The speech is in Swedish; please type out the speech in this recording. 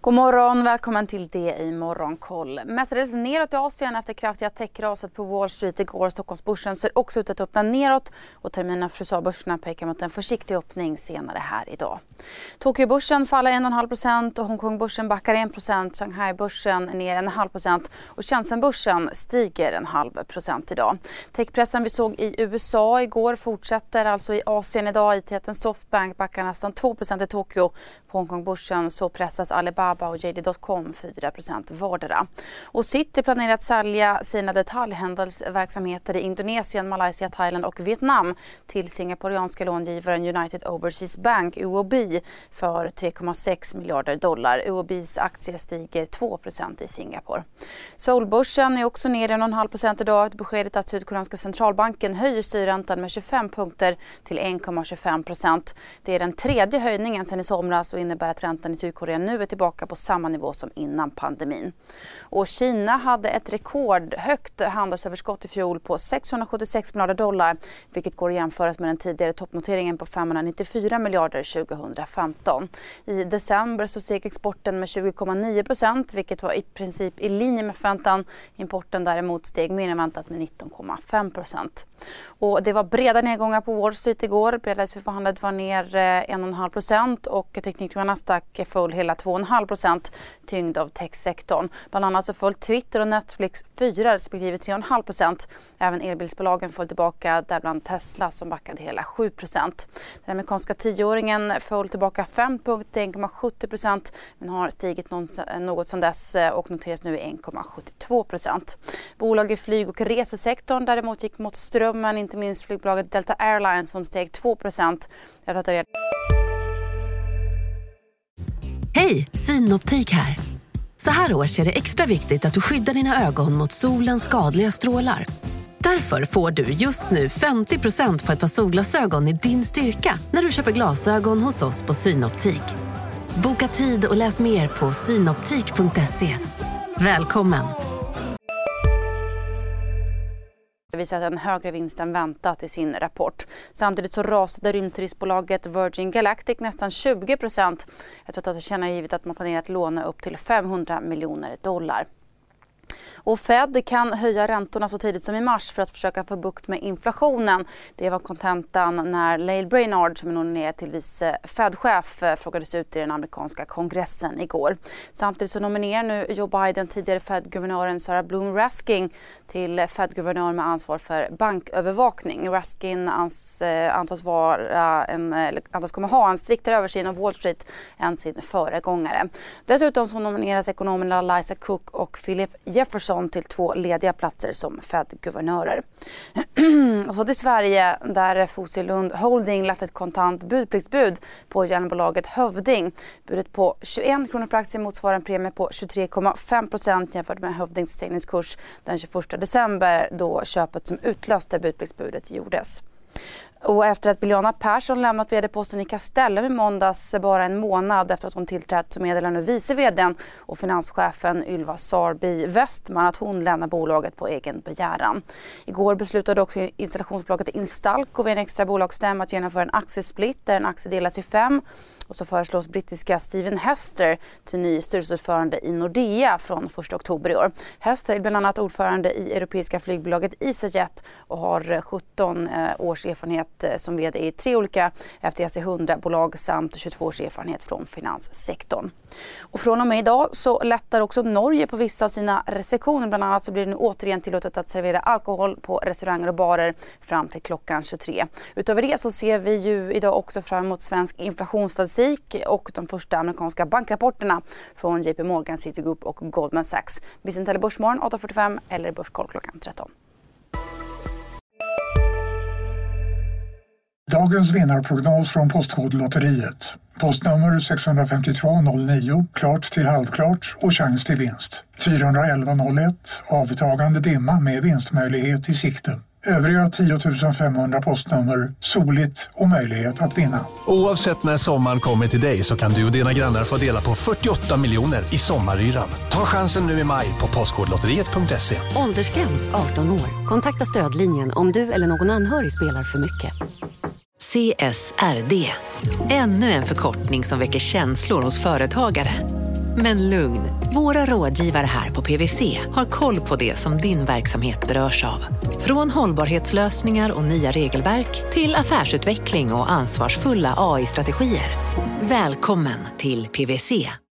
God morgon, välkommen till det i Morgonkoll. Mestadels neråt i Asien efter kraftiga techraset på Wall Street igår. Stockholmsbörsen ser också ut att öppna neråt och terminen för USA-börserna pekar mot en försiktig öppning senare här idag. Tokyobörsen faller 1,5% och Hongkongbörsen backar 1%. Shanghai-börsen är ner 0,5% och Shenzhen-börsen stiger 0,5% idag. Techpressen vi såg i USA igår fortsätter alltså i Asien idag. IT-jätten Softbank backar nästan 2% i Tokyo. På Hongkongbörsen så pressas Alibaba och JD.com 4% vardera. Och City planerar att sälja sina detaljhandelsverksamheter i Indonesien, Malaysia, Thailand och Vietnam till singaporianska långivaren United Overseas Bank, UOB, för 3,6 miljarder dollar. UOBs aktie stiger 2% i Singapore. Seoulbörsen är också ner 1,5% idag. Beskedet att Sydkoreanska centralbanken höjer styrräntan med 25 punkter till 1,25%. Det är den tredje höjningen sedan i somras och innebär att räntan i Sydkorea nu är tillbaka på samma nivå som innan pandemin. Och Kina hade ett rekordhögt handelsöverskott i fjol på 676 miljarder dollar, vilket går att jämföras med den tidigare toppnoteringen på 594 miljarder 2015. I december så steg exporten med 20,9%, vilket var i princip i linje med förväntan. Importen däremot steg mer än väntat med 19,5%. Och det var breda nedgångar på Wall Street igår. Breda förhandlet var ner 1,5% och teknikern Nasdaq föll hela 2,5%, tyngd av techsektorn. Bland annat så föll Twitter och Netflix 4 respektive 3,5%. Även elbilsbolagen föll tillbaka, däribland Tesla som backade hela 7%. Den amerikanska 10-åringen föll tillbaka 5 punkter, 1,70%, men har stigit något sedan dess och noteras nu i 1,72%. Bolag i flyg- och resesektorn däremot gick mot strömmen, inte minst flygbolaget Delta Airlines som steg 2%. Hej, Synoptik här. Så här års är det extra viktigt att du skyddar dina ögon mot solens skadliga strålar. Därför får du just nu 50% på ett par solglasögon i din styrka när du köper glasögon hos oss på Synoptik. Boka tid och läs mer på synoptik.se. Välkommen! Det visar en högre vinst än väntat i sin rapport. Samtidigt så rasade rymdturistbolaget Virgin Galactic nästan 20% efter att ha tillkännagivit att man planerar att låna upp till 500 miljoner dollar. Och Fed kan höja räntorna så tidigt som i mars för att försöka få bukt med inflationen. Det var kontentan när Lael Brainard, som är nominerad till vice Fed-chef, frågades ut i den amerikanska kongressen igår. Samtidigt så nominerar nu Joe Biden tidigare Fed-guvernören Sarah Bloom Raskin till Fed-guvernör med ansvar för bankövervakning. Raskin antas kommer ha en striktare översyn av Wall Street än sin föregångare. Dessutom så nomineras ekonomerna Liza Cook och Philip Jefferson till 2 lediga platser som Fed-guvernörer. Och så till Sverige där FTSE Lund Holding lagt ett kontant budpliktsbud på järnbolaget Hövding. Budet på 21 kronor per aktie motsvarar en premie på 23,5% jämfört med Hövdings stängningskurs den 21 december då köpet som utlöste budpliktsbudet gjordes. Och efter att Biljana Persson lämnat vd-posten i Castellum i måndags bara en månad efter att hon tillträtt, så meddelar nu vice-vd:n och finanschefen Ylva Sarby Westman att hon lämnar bolaget på egen begäran. Igår beslutade också installationsbolaget Instalco vid en extra bolagsstämma att genomföra en aktiesplit där en aktie delas i 5. Och så föreslås brittiska Stephen Hester till ny styrelseordförande i Nordea från 1 oktober i år. Hester är bland annat ordförande i europeiska flygbolaget EasyJet och har 17 års erfarenhet som vd i 3 olika FTSE 100-bolag samt 22 års erfarenhet från finanssektorn. Och från och med idag så lättar också Norge på vissa av sina restriktioner. Bland annat så blir det nu återigen tillåtet att servera alkohol på restauranger och barer fram till klockan 23. Utöver det så ser vi ju idag också fram emot svensk inflationsstatistik och de första amerikanska bankrapporterna från JP Morgan, Citigroup och Goldman Sachs. Vi ser en Börsmorgon 8:45 eller Börskoll klockan 13. Dagens vinnarprognos från Postkodlotteriet. Postnummer 65209, klart till halvklart och chans till vinst. 41101, avtagande dimma med vinstmöjlighet i sikte. Övriga 10 500 postnummer, soligt och möjlighet att vinna. Oavsett när sommaren kommer till dig så kan du och dina grannar få dela på 48 miljoner i sommaryran. Ta chansen nu i maj på postkodlotteriet.se. Åldersgräns 18 år. Kontakta stödlinjen om du eller någon anhörig spelar för mycket. CSRD. Ännu en förkortning som väcker känslor hos företagare. Men lugn, våra rådgivare här på PwC har koll på det som din verksamhet berörs av. Från hållbarhetslösningar och nya regelverk till affärsutveckling och ansvarsfulla AI-strategier. Välkommen till PwC.